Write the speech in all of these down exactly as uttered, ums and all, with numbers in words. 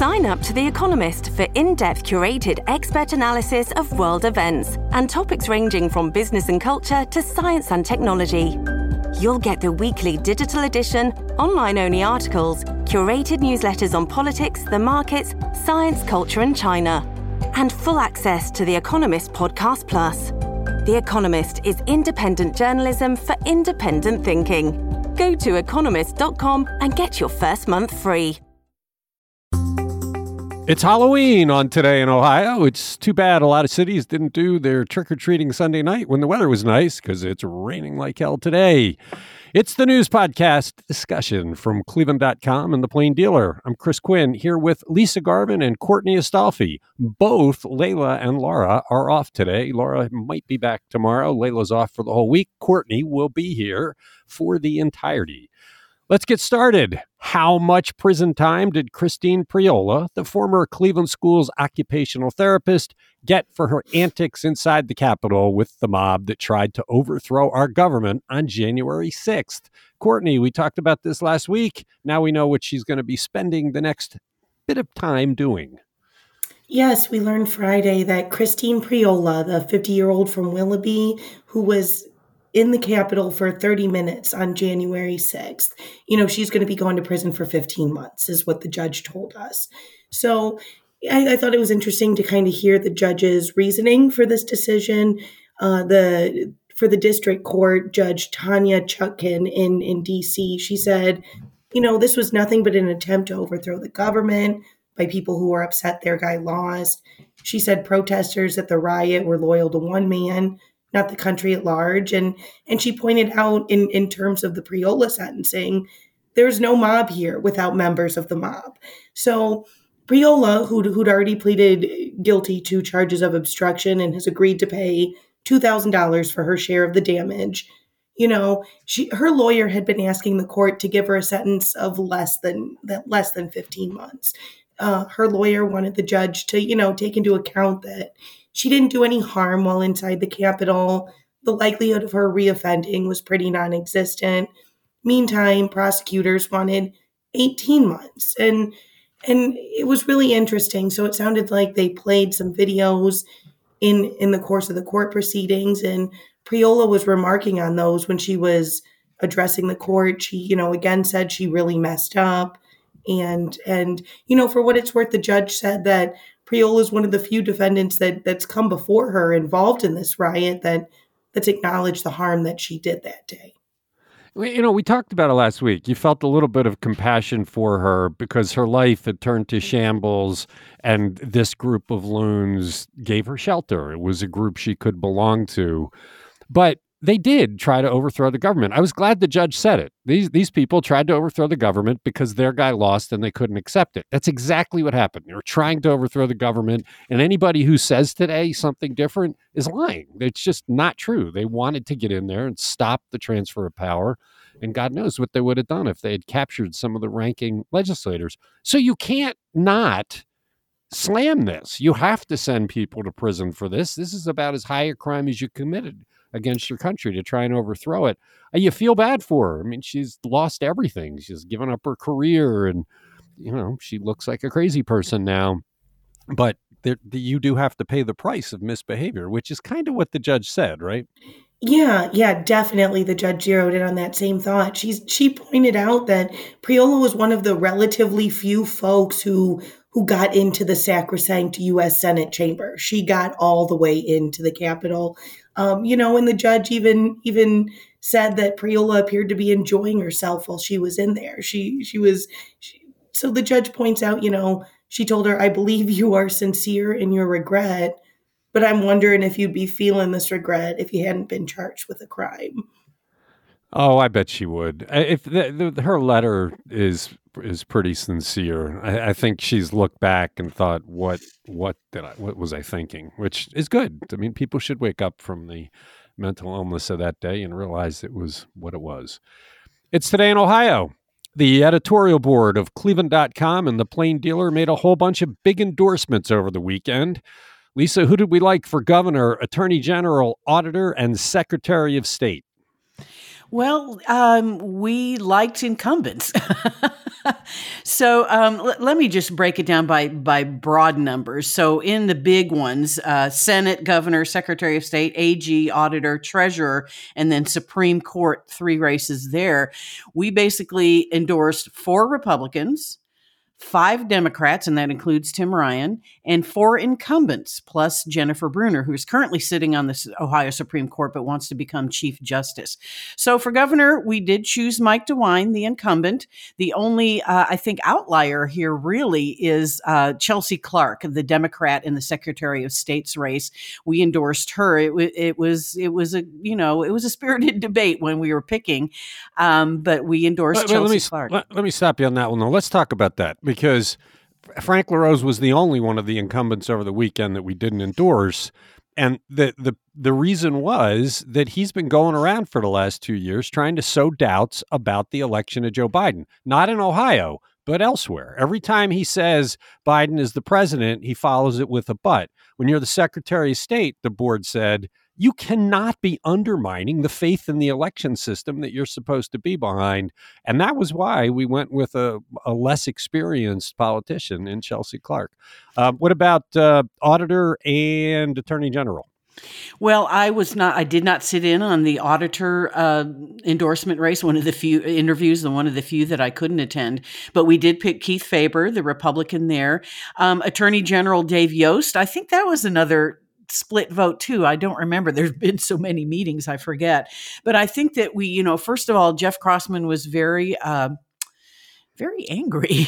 Sign up to The Economist for in-depth curated expert analysis of world events and topics ranging from business and culture to science and technology. You'll get the weekly digital edition, online-only articles, curated newsletters on politics, the markets, science, culture, and China, and full access to The Economist Podcast Plus. The Economist is independent journalism for independent thinking. Go to economist dot com and get your first month free. It's Halloween on Today in Ohio. It's too bad a lot of cities didn't do their trick-or-treating Sunday night when the weather was nice, because it's raining like hell today. It's the news podcast discussion from Cleveland dot com and The Plain Dealer. I'm Chris Quinn here with Lisa Garvin and Courtney Astolfi. Both Layla and Laura are off today. Laura might be back tomorrow. Layla's off for the whole week. Courtney will be here for the entirety. Let's get started. How much prison time did Christine Priola, the former Cleveland Schools occupational therapist, get for her antics inside the Capitol with the mob that tried to overthrow our government on January sixth? Courtney, we talked about this last week. Now we know what she's going to be spending the next bit of time doing. Yes, we learned Friday that Christine Priola, the fifty-year-old from Willoughby, who was in the Capitol for thirty minutes on January sixth. You know, she's going to be going to prison for fifteen months, is what the judge told us. So I, I thought it was interesting to kind of hear the judge's reasoning for this decision. Uh, the for the district court, Judge Tanya Chutkin in, in D C, she said, you know, this was nothing but an attempt to overthrow the government by people who were upset their guy lost. She said protesters at the riot were loyal to one man, not the country at large. And and she pointed out in, in terms of the Priola sentencing, there's no mob here without members of the mob. So Priola, who'd, who'd already pleaded guilty to charges of obstruction and has agreed to pay two thousand dollars for her share of the damage, you know, she her lawyer had been asking the court to give her a sentence of less than that less than fifteen months. Uh, her lawyer wanted the judge to, you know, take into account that she didn't do any harm while inside the Capitol. The likelihood of her reoffending was pretty non-existent. Meantime, prosecutors wanted eighteen months. And and it was really interesting. So it sounded like they played some videos in, in the course of the court proceedings. And Priola was remarking on those when she was addressing the court. She, you know, again said she really messed up. And, and you know, for what it's worth, the judge said that Priola is one of the few defendants that that's come before her involved in this riot that that's acknowledged the harm that she did that day. You know, we talked about it last week. You felt a little bit of compassion for her because her life had turned to shambles, and this group of loons gave her shelter. It was a group she could belong to. But they did try to overthrow the government. I was glad the judge said it. These these people tried to overthrow the government because their guy lost and they couldn't accept it. That's exactly what happened. They were trying to overthrow the government, and anybody who says today something different is lying. It's just not true. They wanted to get in there and stop the transfer of power, and God knows what they would have done if they had captured some of the ranking legislators. So you can't not slam this. You have to send people to prison for this. This is about as high a crime as you committed against your country to try and overthrow it. You feel bad for her. I mean, she's lost everything. She's given up her career, and, you know, she looks like a crazy person now. But there, you do have to pay the price of misbehavior, which is kind of what the judge said, right? Yeah, yeah, definitely. The judge zeroed in on that same thought. She's she pointed out that Priola was one of the relatively few folks who who got into the sacrosanct U S Senate chamber. She got all the way into the Capitol. Um, you know, and the judge even even said that Priola appeared to be enjoying herself while she was in there. She she was she, so the judge points out, you know, she told her, "I believe you are sincere in your regret, but I'm wondering if you'd be feeling this regret if you hadn't been charged with a crime." Oh, I bet she would. If the, the, her letter is is pretty sincere, I, I think she's looked back and thought, "What what did I? What was I thinking?" Which is good. I mean, people should wake up from the mental illness of that day and realize it was what it was. It's Today in Ohio. The editorial board of Cleveland dot com and The Plain Dealer made a whole bunch of big endorsements over the weekend. Lisa, who did we like for governor, attorney general, auditor, and secretary of state? Well, um, we liked incumbents. So um, l- let me just break it down by by broad numbers. So in the big ones, uh, Senate, Governor, Secretary of State, A G, Auditor, Treasurer, and then Supreme Court, three races there. We basically endorsed four Republicans, five Democrats, and that includes Tim Ryan, and four incumbents, plus Jennifer Brunner, who's currently sitting on the Ohio Supreme Court but wants to become Chief Justice. So for governor, we did choose Mike DeWine, the incumbent. The only, uh, I think, outlier here really is uh, Chelsea Clark, the Democrat in the Secretary of State's race. We endorsed her. It, w- it was, it was a, you know, it was a spirited debate when we were picking, um, but we endorsed Let, Chelsea let me, Clark. Let, let me stop you on that one, though. Let's talk about that, because Frank LaRose was the only one of the incumbents over the weekend that we didn't endorse. And the, the, the reason was that he's been going around for the last two years trying to sow doubts about the election of Joe Biden, not in Ohio, but elsewhere. Every time he says Biden is the president, he follows it with a but. When you're the Secretary of State, the board said, you cannot be undermining the faith in the election system that you're supposed to be behind. And that was why we went with a, a less experienced politician in Chelsea Clark. Uh, what about uh, Auditor and Attorney General? Well, I was not, I did not sit in on the auditor uh, endorsement race, one of the few interviews and one of the few that I couldn't attend. But we did pick Keith Faber, the Republican there. Um, Attorney General Dave Yost, I think that was another split vote too. I don't remember. There's been so many meetings, I forget. But I think that we, you know, first of all, Jeff Crossman was very, uh, very angry.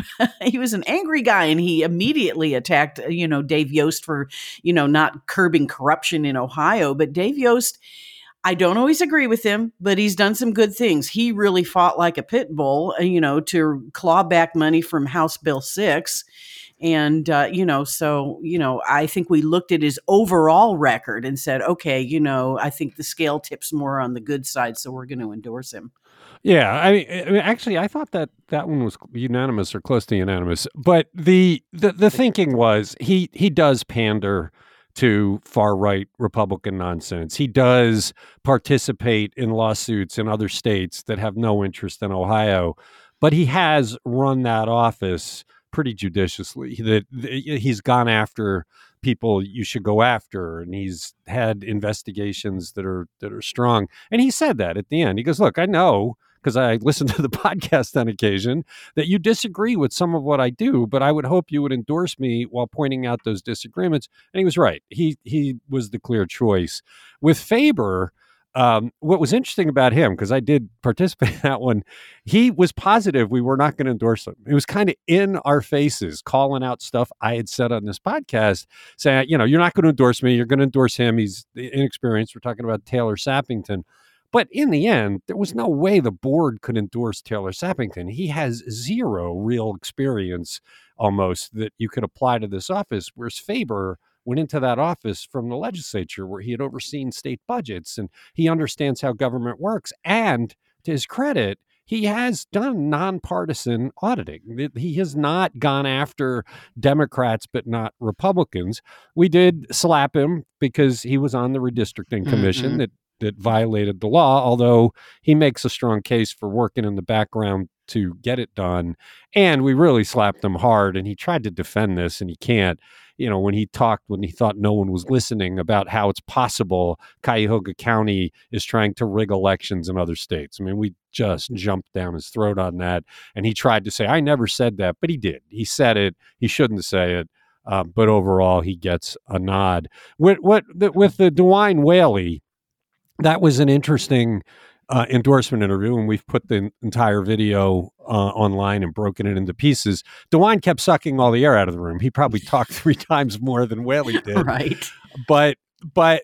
He was an angry guy, and he immediately attacked, you know, Dave Yost for, you know, not curbing corruption in Ohio. But Dave Yost, I don't always agree with him, but he's done some good things. He really fought like a pit bull, you know, to claw back money from House Bill six. And, uh, you know, so, you know, I think we looked at his overall record and said, okay, you know, I think the scale tips more on the good side, so we're going to endorse him. Yeah, I mean, I mean, actually, I thought that that one was unanimous or close to unanimous. But the the, the thinking was he he does pander to far-right Republican nonsense. He does participate in lawsuits in other states that have no interest in Ohio, but he has run that office pretty judiciously. That he's gone after people you should go after, and he's had investigations that are that are strong. And he said that at the end. He goes, "Look, I know, because I listen to the podcast on occasion, that you disagree with some of what I do, but I would hope you would endorse me while pointing out those disagreements." And he was right. He he was the clear choice. With Faber, um, what was interesting about him, because I did participate in that one, he was positive we were not going to endorse him. It was kind of in our faces, calling out stuff I had said on this podcast, saying, you know, you're not going to endorse me. You're going to endorse him. He's inexperienced. We're talking about Taylor Sappington. But in the end, there was no way the board could endorse Taylor Sappington. He has zero real experience almost that you could apply to this office, whereas Faber went into that office from the legislature where he had overseen state budgets and he understands how government works. And to his credit, he has done nonpartisan auditing. He has not gone after Democrats, but not Republicans. We did slap him because he was on the redistricting commission mm-hmm. that that violated the law, although he makes a strong case for working in the background to get it done. And we really slapped him hard, and he tried to defend this, and he can't. You know, when he talked, when he thought no one was listening, about how it's possible Cuyahoga County is trying to rig elections in other states. I mean, we just jumped down his throat on that. And he tried to say, I never said that, but he did. He said it. He shouldn't say it. Uh, but overall, he gets a nod. With, what, with the DeWine Whaley, that was an interesting uh, endorsement interview, and we've put the entire video uh, online and broken it into pieces. DeWine kept sucking all the air out of the room. He probably talked three times more than Whaley did. Right. But but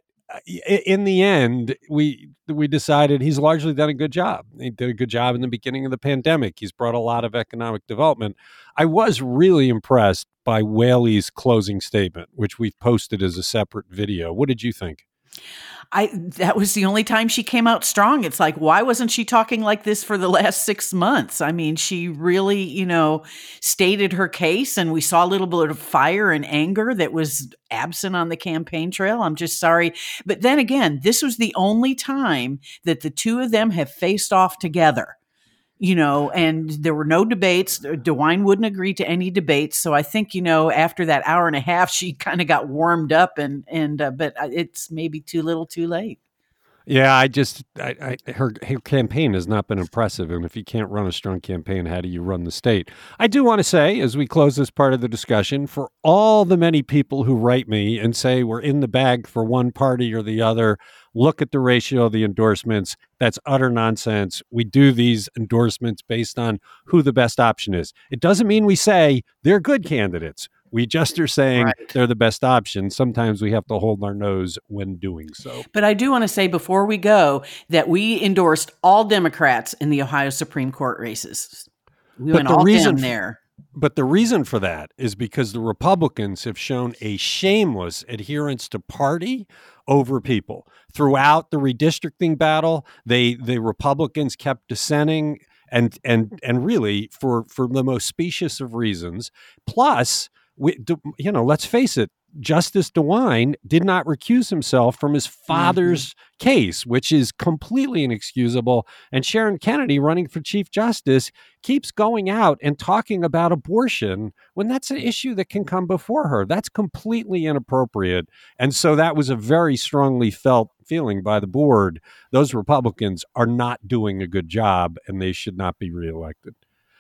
in the end, we we decided he's largely done a good job. He did a good job in the beginning of the pandemic. He's brought a lot of economic development. I was really impressed by Whaley's closing statement, which we've posted as a separate video. What did you think? I that was the only time she came out strong. It's like, why wasn't she talking like this for the last six months? I mean, she really, you know, stated her case, and we saw a little bit of fire and anger that was absent on the campaign trail. I'm just sorry. But then again, this was the only time that the two of them have faced off together. you know, and there were no debates. DeWine wouldn't agree to any debates. So I think, you know, after that hour and a half, she kind of got warmed up and, and, uh, but it's maybe too little too late. Yeah, I just, I, I, her, her campaign has not been impressive. And if you can't run a strong campaign, how do you run the state? I do want to say, as we close this part of the discussion, for all the many people who write me and say we're in the bag for one party or the other, look at the ratio of the endorsements. That's utter nonsense. We do these endorsements based on who the best option is. It doesn't mean we say they're good candidates. We just are saying right. they're the best option. Sometimes we have to hold our nose when doing so. But I do want to say before we go that we endorsed all Democrats in the Ohio Supreme Court races. We but went the all reason down there. But the reason for that is because the Republicans have shown a shameless adherence to party over people. Throughout the redistricting battle, they the Republicans kept dissenting and and and really for, for the most specious of reasons. Plus, we, you know, let's face it, Justice DeWine did not recuse himself from his father's mm-hmm. case, which is completely inexcusable. And Sharon Kennedy, running for Chief Justice, keeps going out and talking about abortion when that's an issue that can come before her. That's completely inappropriate. And so that was a very strongly felt feeling by the board. Those Republicans are not doing a good job, and they should not be reelected.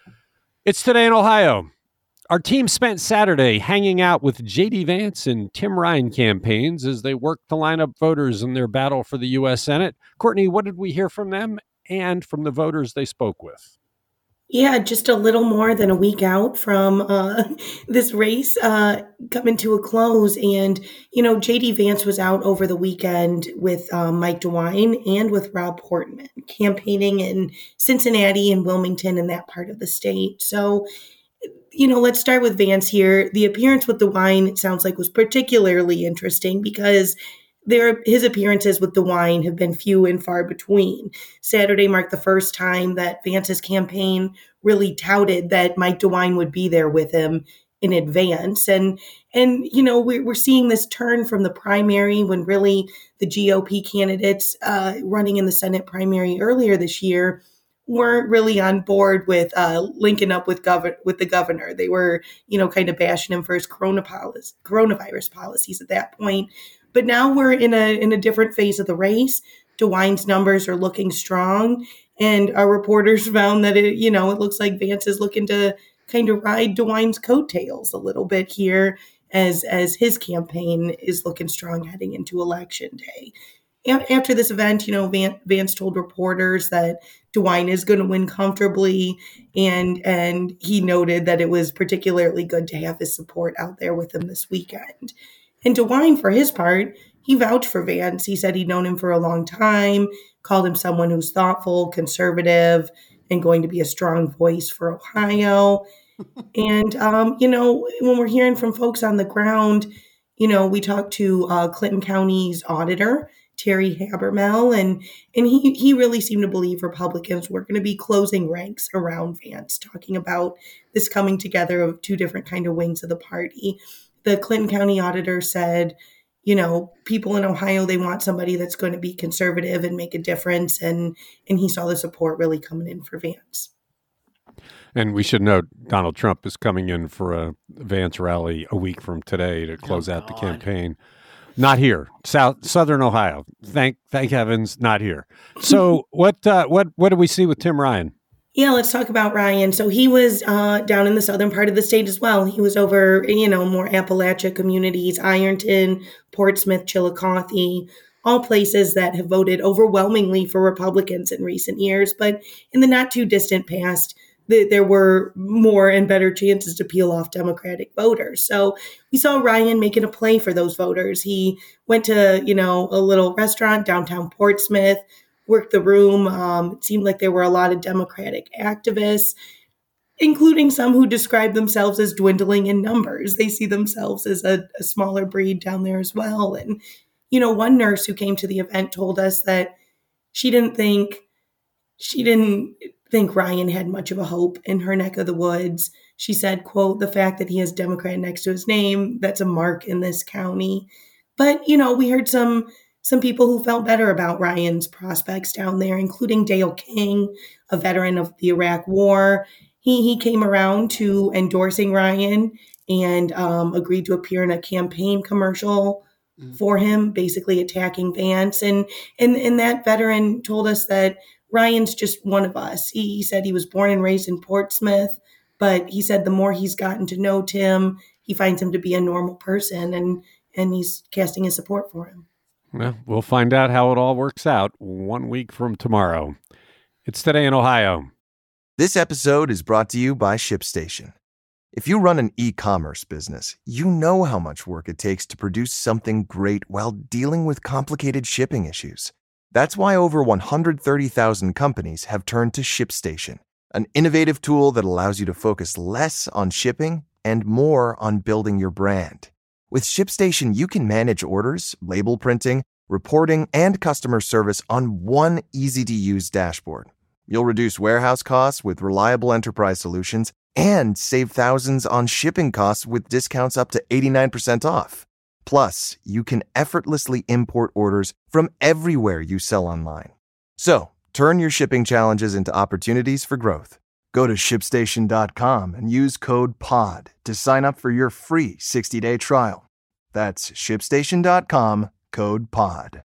It's Today in Ohio. Our team spent Saturday hanging out with J D Vance and Tim Ryan campaigns as they worked to line up voters in their battle for the U S Senate. Courtney, what did we hear from them and from the voters they spoke with? Yeah, just a little more than a week out from uh, this race uh, coming to a close. And, you know, J D Vance was out over the weekend with um, Mike DeWine and with Rob Portman, campaigning in Cincinnati and Wilmington in that part of the state. So, you know, let's start with Vance here. The appearance with DeWine, it sounds like, was particularly interesting because there, his appearances with DeWine have been few and far between. Saturday marked the first time that Vance's campaign really touted that Mike DeWine would be there with him in advance. And, and you know, we're, we're seeing this turn from the primary when really the G O P candidates uh, running in the Senate primary earlier this year weren't really on board with uh, linking up with gov- with the governor. They were, you know, kind of bashing him for his corona policy, coronavirus policies at that point. But now we're in a in a different phase of the race. DeWine's numbers are looking strong, and our reporters found that it, you know, it looks like Vance is looking to kind of ride DeWine's coattails a little bit here as as his campaign is looking strong heading into Election Day. After this event, you know, Vance told reporters that DeWine is going to win comfortably, and and he noted that it was particularly good to have his support out there with him this weekend. And DeWine, for his part, he vouched for Vance. He said he'd known him for a long time, called him someone who's thoughtful, conservative, and going to be a strong voice for Ohio. And, um, you know, when we're hearing from folks on the ground, you know, we talked to uh, Clinton County's auditor, Terry Habermel, and and he he really seemed to believe Republicans were going to be closing ranks around Vance, talking about this coming together of two different kind of wings of the party. The Clinton County auditor said, you know, people in Ohio, they want somebody that's going to be conservative and make a difference, and and he saw the support really coming in for Vance. And we should note Donald Trump is coming in for a Vance rally a week from today to close oh, out the campaign. Not here, South Southern Ohio. Thank thank heavens, not here. So what uh, what what do we see with Tim Ryan? Yeah, let's talk about Ryan. So he was uh, down in the southern part of the state as well. He was over, you know, more Appalachia communities, Ironton, Portsmouth, Chillicothe, all places that have voted overwhelmingly for Republicans in recent years. But in the not too distant past, there were more and better chances to peel off Democratic voters. So we saw Ryan making a play for those voters. He went to, you know, a little restaurant downtown Portsmouth, worked the room. Um, it seemed like there were a lot of Democratic activists, including some who describe themselves as dwindling in numbers. They see themselves as a, a smaller breed down there as well. And, you know, one nurse who came to the event told us that she didn't think, she didn't think Ryan had much of a hope in her neck of the woods. She said, quote, the fact that he has Democrat next to his name, that's a mark in this county. But, you know, we heard some some people who felt better about Ryan's prospects down there, including Dale King, a veteran of the Iraq War. He, he came around to endorsing Ryan and um, agreed to appear in a campaign commercial mm. for him, basically attacking Vance. And, and, and that veteran told us that Ryan's just one of us. He, he said he was born and raised in Portsmouth, but he said the more he's gotten to know Tim, he finds him to be a normal person, and, and he's casting his support for him. Well, we'll find out how it all works out one week from tomorrow. It's Today in Ohio. This episode is brought to you by ShipStation. If you run an e-commerce business, you know how much work it takes to produce something great while dealing with complicated shipping issues. That's why over one hundred thirty thousand companies have turned to ShipStation, an innovative tool that allows you to focus less on shipping and more on building your brand. With ShipStation, you can manage orders, label printing, reporting, and customer service on one easy-to-use dashboard. You'll reduce warehouse costs with reliable enterprise solutions and save thousands on shipping costs with discounts up to eighty-nine percent off. Plus, you can effortlessly import orders from everywhere you sell online. So, turn your shipping challenges into opportunities for growth. Go to ship station dot com and use code P O D to sign up for your free sixty-day trial. That's ship station dot com, code P O D.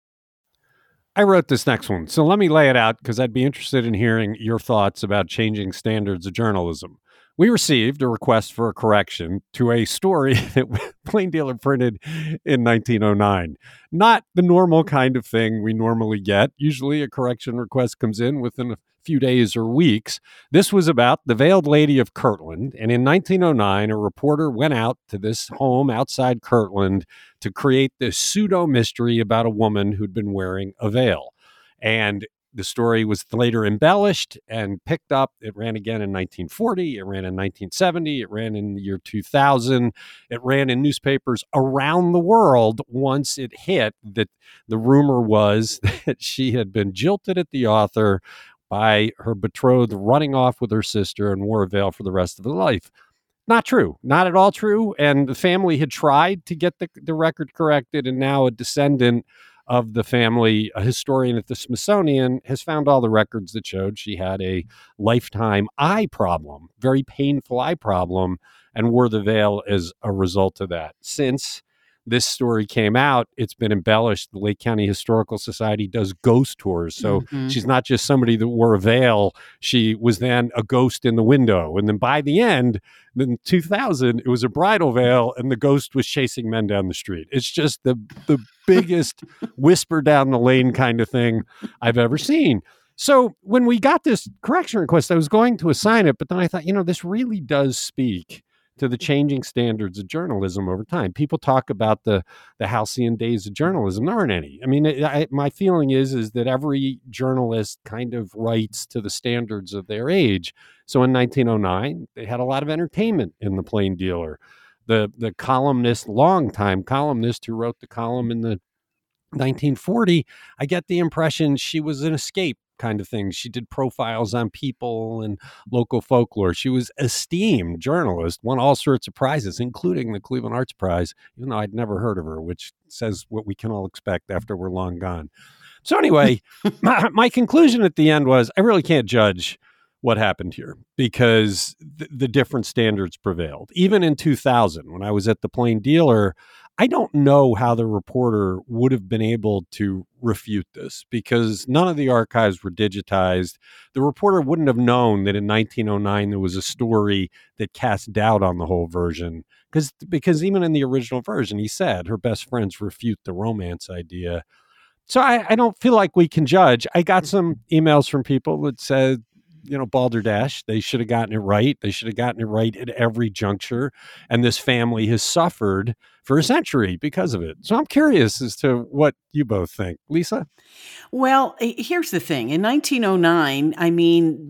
I wrote this next one, so let me lay it out because I'd be interested in hearing your thoughts about changing standards of journalism. We received a request for a correction to a story that Plain Dealer printed in nineteen oh nine. Not the normal kind of thing we normally get. Usually a correction request comes in within a few days or weeks. This was about the Veiled Lady of Kirtland, and in nineteen oh nine, a reporter went out to this home outside Kirtland to create this pseudo-mystery about a woman who'd been wearing a veil. And the story was later embellished and picked up. It ran again in nineteen forty. It ran in nineteen seventy. It ran in the year two thousand. It ran in newspapers around the world once it hit that the rumor was that she had been jilted at the author by her betrothed running off with her sister and wore a veil for the rest of her life. Not true. Not at all true. And the family had tried to get the, the record corrected, and now a descendant of the family, a historian at the Smithsonian, has found all the records that showed she had a lifetime eye problem, very painful eye problem, and wore the veil as a result of that. Since this story came out, it's been embellished. The Lake County Historical Society does ghost tours. So mm-hmm. she's not just somebody that wore a veil. She was then a ghost in the window. And then by the end, in two thousand, it was a bridal veil and the ghost was chasing men down the street. It's just the, the biggest whisper down the lane kind of thing I've ever seen. So when we got this correction request, I was going to assign it, but then I thought, you know, this really does speak to the changing standards of journalism over time. People talk about the the halcyon days of journalism. There aren't any. I mean, it, I, my feeling is is that every journalist kind of writes to the standards of their age. So in nineteen oh nine, they had a lot of entertainment in the Plain Dealer. The the columnist, longtime columnist who wrote the column in the nineteen forty, I get the impression she was an escape kind of thing. She did profiles on people and local folklore. She was esteemed journalist, won all sorts of prizes, including the Cleveland Arts Prize, even though I'd never heard of her, which says what we can all expect after we're long gone. So anyway, my, my conclusion at the end was I really can't judge what happened here because th- the different standards prevailed. Even in two thousand, when I was at the Plain Dealer, I don't know how the reporter would have been able to refute this because none of the archives were digitized. The reporter wouldn't have known that in nineteen oh nine there was a story that cast doubt on the whole version because because even in the original version, he said her best friends refute the romance idea. So I, I don't feel like we can judge. I got some emails from people that said, you know, balderdash, they should have gotten it right. They should have gotten it right at every juncture. And this family has suffered for a century because of it. So I'm curious as to what you both think. Lisa? Well, here's the thing. In nineteen oh nine, I mean,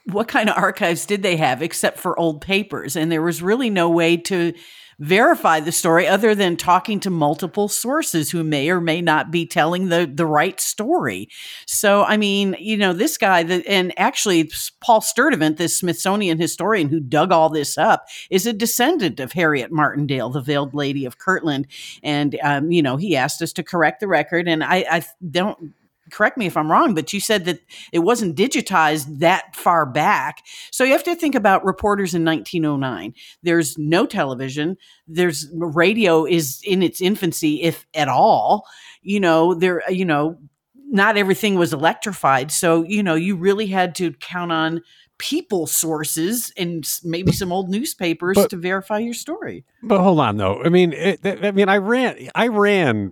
what kind of archives did they have except for old papers? And there was really no way to verify the story other than talking to multiple sources who may or may not be telling the, the right story. So, I mean, you know, this guy, that, and actually Paul Sturdivant, this Smithsonian historian who dug all this up, is a descendant of Harriet Martindale, the Veiled Lady of Kirtland. And, um, you know, he asked us to correct the record. And I, I don't... correct me if I'm wrong, but you said that it wasn't digitized that far back. So you have to think about reporters in nineteen oh nine. There's no television. There's radio is in its infancy, if at all. You know, there, you know, not everything was electrified. So, you know, you really had to count on people sources and maybe some old newspapers but, to verify your story. But hold on, though. I mean, it, I mean, I ran, I ran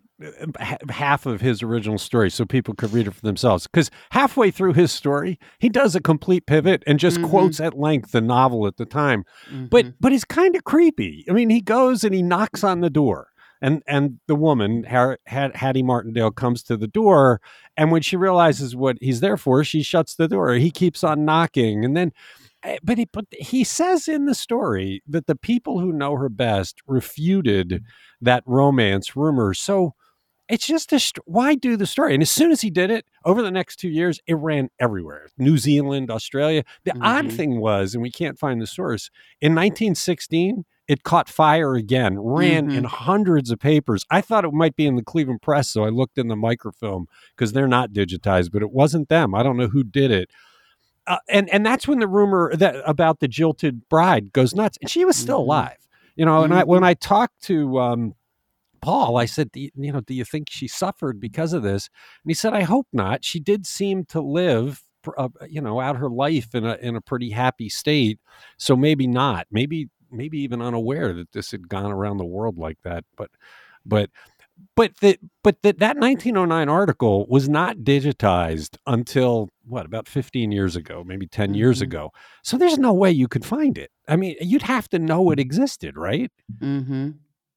half of his original story so people could read it for themselves. Because halfway through his story, he does a complete pivot and just mm-hmm. quotes at length the novel at the time. Mm-hmm. But but he's kind of creepy. I mean, he goes and he knocks on the door. And and the woman, Hattie Martindale, comes to the door. And when she realizes what he's there for, she shuts the door. He keeps on knocking. And then, but he, but he says in the story that the people who know her best refuted that romance rumor. So it's just, a, why do the story? And as soon as he did it, over the next two years, it ran everywhere. New Zealand, Australia. The mm-hmm. odd thing was, and we can't find the source, in nineteen sixteen, it caught fire again, ran mm-hmm. in hundreds of papers. I thought it might be in the Cleveland Press, so I looked in the microfilm because they're not digitized, but it wasn't them. I don't know who did it. Uh, and, and that's when the rumor that about the jilted bride goes nuts. And she was still mm-hmm. alive. You know, mm-hmm. and I when I talked to um, Paul, I said, you know, do you think she suffered because of this? And he said, I hope not. She did seem to live, uh, you know, out her life in a in a pretty happy state. So maybe not. Maybe maybe even unaware that this had gone around the world like that. But but but the, but the, that nineteen oh nine article was not digitized until, what, about fifteen years ago, maybe ten mm-hmm. years ago. So there's no way you could find it. I mean, you'd have to know it existed, right? Mm-hmm.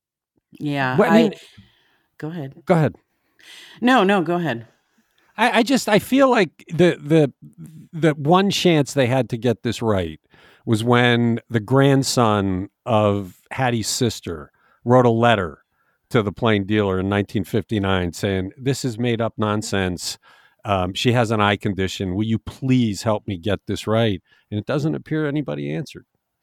Yeah. Well, I mean, I, go ahead. Go ahead. No, no, go ahead. I, I just, I feel like the, the, the one chance they had to get this right was when the grandson of Hattie's sister wrote a letter to the Plain Dealer in nineteen fifty-nine saying, this is made up nonsense. Um, she has an eye condition. Will you please help me get this right? And it doesn't appear anybody answered.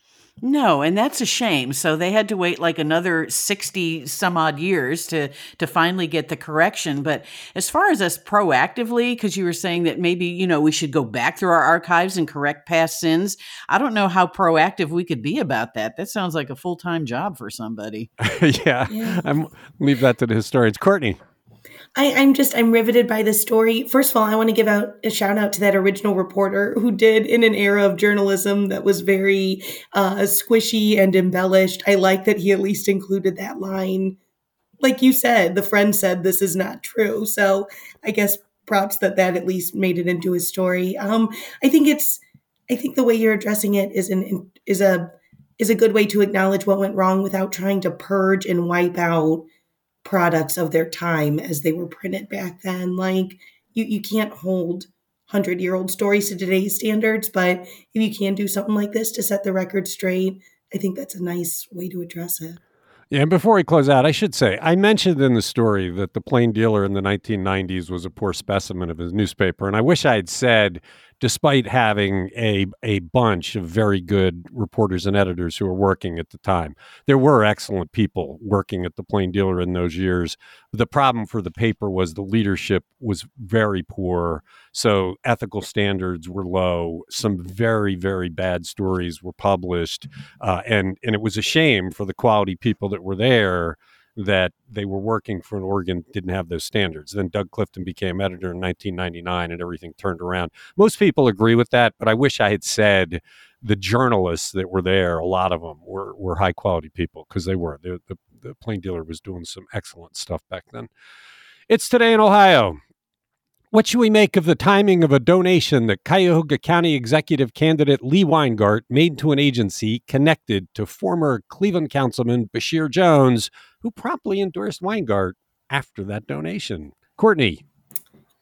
No, and that's a shame. So they had to wait like another sixty some odd years to to finally get the correction. But as far as us proactively, because you were saying that maybe, you know, we should go back through our archives and correct past sins, I don't know how proactive we could be about that. That sounds like a full-time job for somebody. yeah, yeah. I'm leave that to the historians. Courtney. I, I'm just, I'm riveted by this story. First of all, I want to give out a shout out to that original reporter who did, in an era of journalism that was very uh, squishy and embellished. I like that he at least included that line. Like you said, the friend said, this is not true. So I guess props that that at least made it into his story. Um, I think it's, I think the way you're addressing it is an, is a, is a good way to acknowledge what went wrong without trying to purge and wipe out products of their time as they were printed back then. Like you, you can't hold hundred year old stories to today's standards, but if you can do something like this to set the record straight, I think that's a nice way to address it. Yeah, and before we close out, I should say, I mentioned in the story that the Plain Dealer in the nineteen nineties was a poor specimen of his newspaper. And I wish I had said, despite having a a bunch of very good reporters and editors who were working at the time, there were excellent people working at the Plain Dealer in those years. The problem for the paper was the leadership was very poor. So ethical standards were low. Some very, very bad stories were published. Uh, and, and it was a shame for the quality people that were there that they were working for an organ that didn't have those standards. Then Doug Clifton became editor in nineteen ninety-nine and everything turned around. Most people agree with that, but I wish I had said the journalists that were there, a lot of them were, were high quality people, because they were. The, the, the Plain Dealer was doing some excellent stuff back then. It's Today in Ohio. What should we make of the timing of a donation that Cuyahoga County Executive candidate Lee Weingart made to an agency connected to former Cleveland Councilman Bashir Jones, who promptly endorsed Weingart after that donation? Courtney.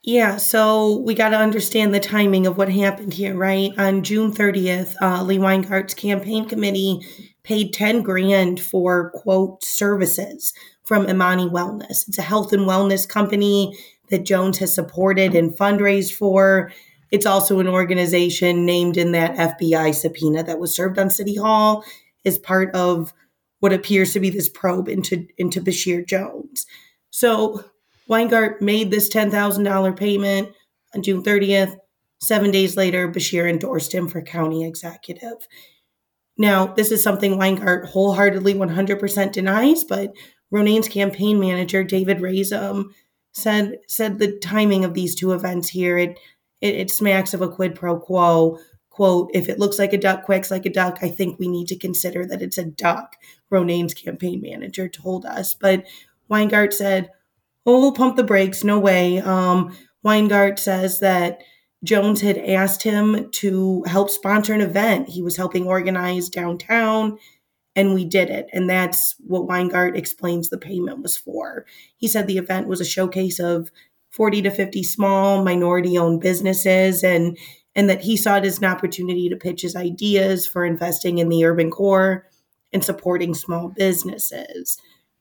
Yeah, so we got to understand the timing of what happened here, right? On June thirtieth, uh, Lee Weingart's campaign committee paid ten grand for, quote, services from Imani Wellness. It's a health and wellness company that Jones has supported and fundraised for. It's also an organization named in that F B I subpoena that was served on City Hall as part of what appears to be this probe into, into Bashir Jones. So Weingart made this ten thousand dollars payment on June thirtieth. Seven days later, Bashir endorsed him for county executive. Now, this is something Weingart wholeheartedly one hundred percent denies, but Ronayne's campaign manager, David Razum, said said the timing of these two events here, it, it, it smacks of a quid pro quo. Quote, if it looks like a duck, quacks like a duck, I think we need to consider that it's a duck, Ronayne's campaign manager told us. But Weingart said, oh, we'll pump the brakes. No way. Um, Weingart says that Jones had asked him to help sponsor an event. He was helping organize downtown, and we did it. And that's what Weingart explains the payment was for. He said the event was a showcase of forty to fifty small minority-owned businesses, and, and that he saw it as an opportunity to pitch his ideas for investing in the urban core and supporting small businesses.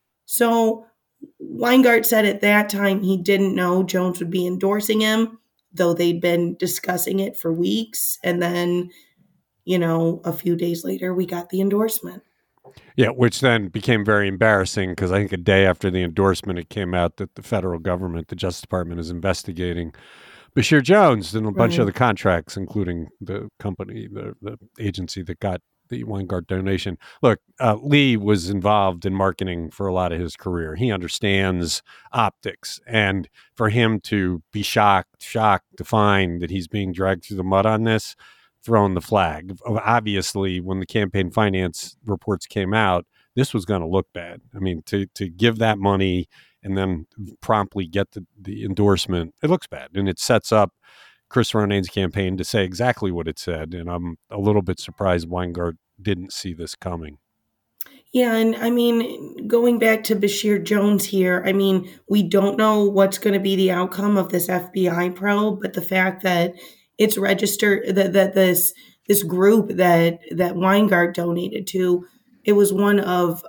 So Weingart said at that time he didn't know Jones would be endorsing him, though they'd been discussing it for weeks. And then, you know, a few days later, we got the endorsement. Yeah, which then became very embarrassing because I think a day after the endorsement, it came out that the federal government, the Justice Department, is investigating Bashir Jones and a bunch Right. of the contracts, including the company, the, the agency that got the Weingart donation. Look, uh, Lee was involved in marketing for a lot of his career. He understands optics. And for him to be shocked, shocked to find that he's being dragged through the mud on this, throwing the flag. Obviously, when the campaign finance reports came out, this was going to look bad. I mean, to to give that money and then promptly get the, the endorsement, it looks bad. And it sets up Chris Ronayne's campaign to say exactly what it said. And I'm a little bit surprised Weingart didn't see this coming. Yeah, and I mean, going back to Bashir Jones here, I mean, we don't know what's going to be the outcome of this F B I probe, but the fact that it's registered, that, that this this group that that Weingart donated to, it was one of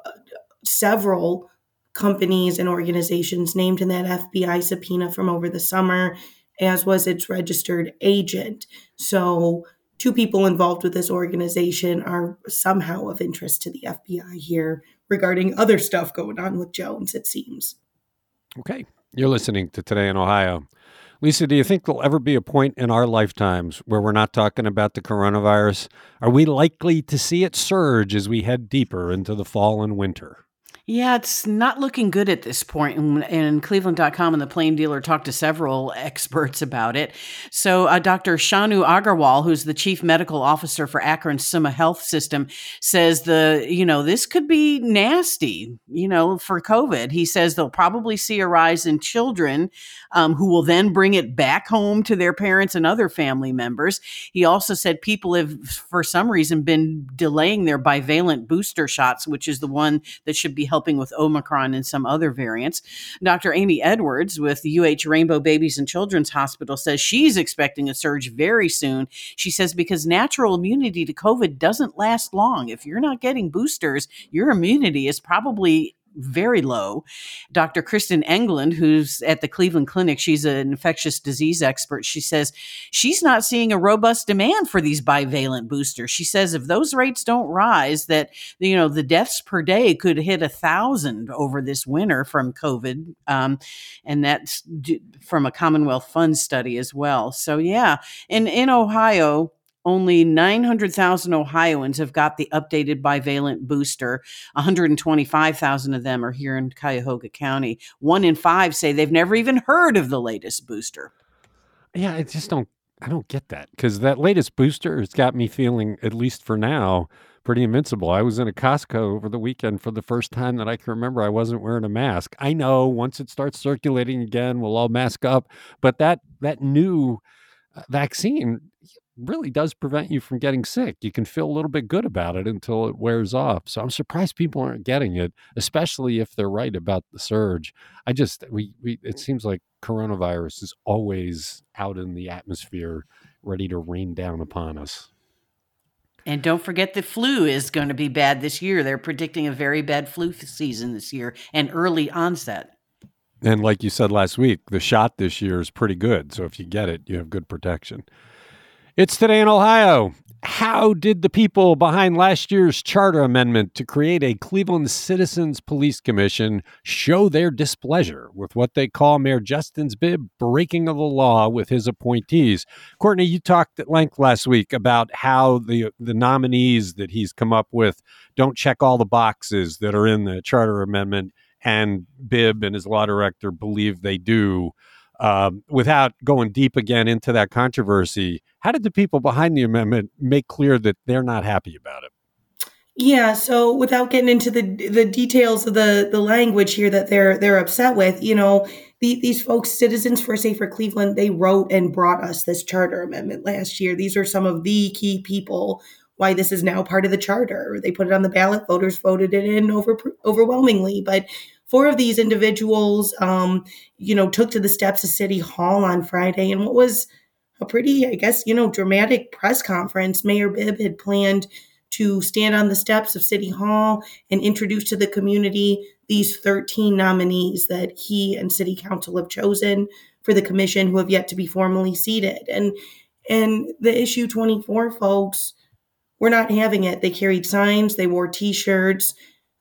several companies and organizations named in that F B I subpoena from over the summer, as was its registered agent. So two people involved with this organization are somehow of interest to the F B I here regarding other stuff going on with Jones, it seems. Okay. You're listening to Today in Ohio. Lisa, do you think there'll ever be a point in our lifetimes where we're not talking about the coronavirus? Are we likely to see it surge as we head deeper into the fall and winter? Yeah, it's not looking good at this point. And, and Cleveland dot com and the Plain Dealer talked to several experts about it. So uh, Doctor Shanu Agarwal, who's the chief medical officer for Akron Summa Health System, says the, you know, this could be nasty, you know, for COVID. He says they'll probably see a rise in children um, who will then bring it back home to their parents and other family members. He also said people have, for some reason, been delaying their bivalent booster shots, which is the one that should be helping with Omicron and some other variants. Doctor Amy Edwards with the U H Rainbow Babies and Children's Hospital says she's expecting a surge very soon. She says because natural immunity to COVID doesn't last long. If you're not getting boosters, your immunity is probably very low. Doctor Kristen England, who's at the Cleveland Clinic, she's an infectious disease expert. She says she's not seeing a robust demand for these bivalent boosters. She says if those rates don't rise, that, you know, the deaths per day could hit a thousand over this winter from COVID. Um, and that's d- from a Commonwealth Fund study as well. So yeah, and in Ohio, only nine hundred thousand Ohioans have got the updated bivalent booster. one hundred twenty-five thousand of them are here in Cuyahoga County. One in five say they've never even heard of the latest booster. Yeah, I just don't, I don't get that because that latest booster has got me feeling, at least for now, pretty invincible. I was in a Costco over the weekend for the first time that I can remember I wasn't wearing a mask. I know once it starts circulating again, we'll all mask up, but that, that new vaccine, really does prevent you from getting sick. You can feel a little bit good about it until it wears off. So I'm surprised people aren't getting it, especially if they're right about the surge. I just, we, we it seems like coronavirus is always out in the atmosphere, ready to rain down upon us. And don't forget the flu is going to be bad this year. They're predicting a very bad flu season this year and early onset. And like you said last week, the shot this year is pretty good. So if you get it, you have good protection. It's Today in Ohio. How did the people behind last year's charter amendment to create a Cleveland Citizens Police Commission show their displeasure with what they call Mayor Justin's Bibb breaking of the law with his appointees? Courtney, you talked at length last week about how the the nominees that he's come up with don't check all the boxes that are in the charter amendment, and Bibb and his law director believe they do. Um, without going deep again into that controversy, how did the people behind the amendment make clear that they're not happy about it? Yeah, so without getting into the the details of the the language here that they're they're upset with, you know, the, these folks, Citizens for a Safer Cleveland, they wrote and brought us this charter amendment last year. These are some of the key people why this is now part of the charter. They put it on the ballot. Voters voted it in over overwhelmingly, but four of these individuals, um, you know, took to the steps of City Hall on Friday, and what was a pretty, I guess, you know, dramatic press conference. Mayor Bibb had planned to stand on the steps of City Hall and introduce to the community these thirteen nominees that he and City Council have chosen for the commission who have yet to be formally seated. And and the issue twenty-four folks were not having it. They carried signs, they wore T-shirts.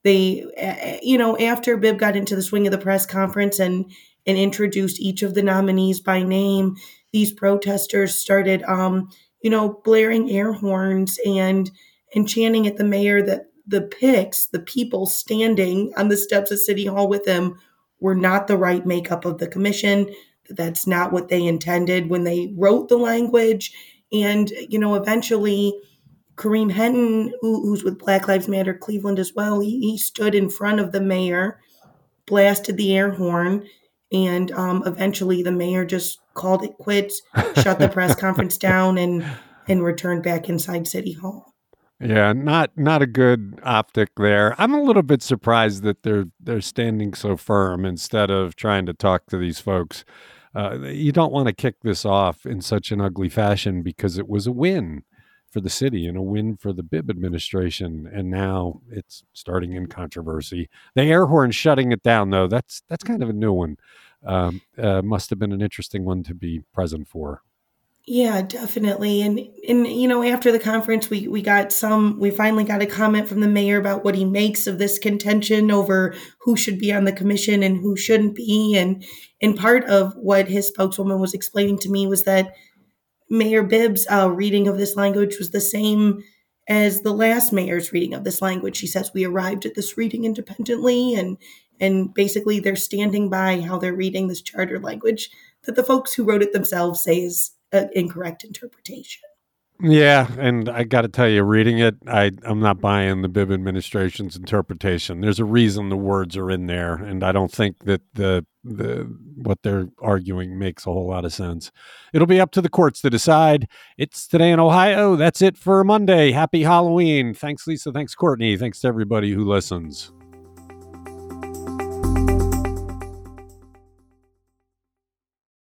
They, you know, after Bibb got into the swing of the press conference and and introduced each of the nominees by name, these protesters started, um, you know, blaring air horns and and chanting at the mayor that the pics, the people standing on the steps of City Hall with him, were not the right makeup of the commission. That that's not what they intended when they wrote the language. And, you know, eventually Kareem Hinton, who, who's with Black Lives Matter Cleveland as well, he, he stood in front of the mayor, blasted the air horn, and um, eventually the mayor just called it quits, shut the press conference down, and and returned back inside City Hall. Yeah, not not a good optic there. I'm a little bit surprised that they're they're standing so firm instead of trying to talk to these folks. Uh, you don't want to kick this off in such an ugly fashion because it was a win for the city and a win for the Bibb administration, and now it's starting in controversy. The air horn shutting it down, though, that's that's kind of a new one. Um, uh, must have been an interesting one to be present for. Yeah, definitely. And and you know, after the conference, we we got some. We finally got a comment from the mayor about what he makes of this contention over who should be on the commission and who shouldn't be. And and part of what his spokeswoman was explaining to me was that Mayor Bibb's uh, reading of this language was the same as the last mayor's reading of this language. She says, we arrived at this reading independently, and and basically they're standing by how they're reading this charter language that the folks who wrote it themselves say is an incorrect interpretation. Yeah, and I got to tell you, reading it, I, I'm not buying the Bibb administration's interpretation. There's a reason the words are in there, and I don't think that the the what they're arguing makes a whole lot of sense. It'll be up to the courts to decide. It's Today in Ohio. That's it for Monday. Happy Halloween. Thanks, Lisa. Thanks, Courtney. Thanks to everybody who listens.